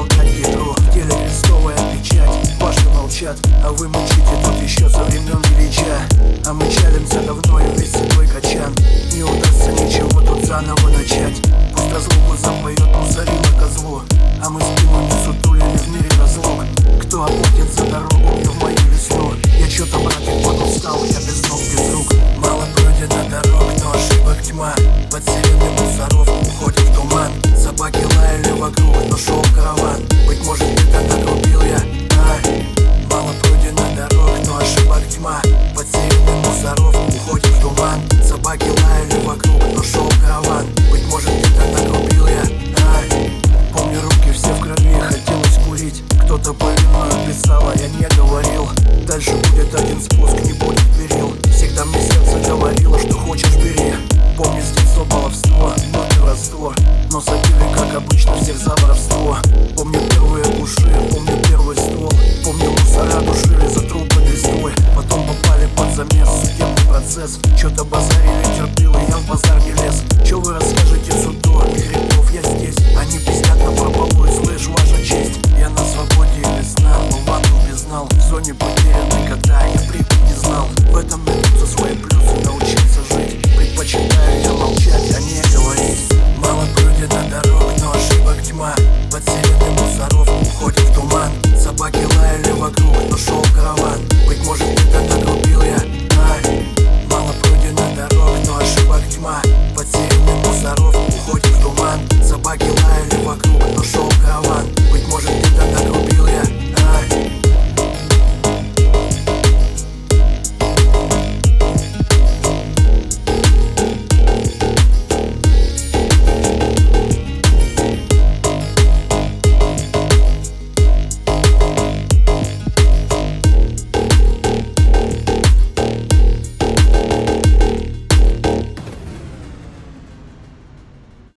помогать Петру. В деле крестовая печать, ваши молчат, а вы мучите тут еще со времен Ильича. А мы чалимся давно и весь седой качан. Не удастся ничего тут заново начать. Пусть разлуку запоет мусорила козлу, а мы спину не сутулили в мире разлук. Кто оплатит за дорогу и в мою весну? Я чё-то, братик, подустал, я без ног, без рук. Мало пройдено дорог, но ошибок тьма. Под сирены мусоров уходит в туман. Собаки лаяли вокруг, но шел караван. Быть может, где-то нагрубил я, Мало пройдено дорог, но ошибок тьма. Под сирены мусоров уходит в туман. Собаки лаяли вокруг, но шел караван. Быть может, где-то нагрубил я, Помню, руки все в крови, хотелось курить. Кто-то повинную писал, а я не говорил. Дальше будет один спуск, не будет перил. Всегда мне сердце говорило, что хочешь бери. Помню, с детства баловство, ноги раствор. Но забили, как обычно, всех за воровство. Помню первые куши, помню первый ствол. Помню, мусора душили за трупной листвой. Потом попали под замес, судебный процесс. Чё-то базарили, терпил, и я в базар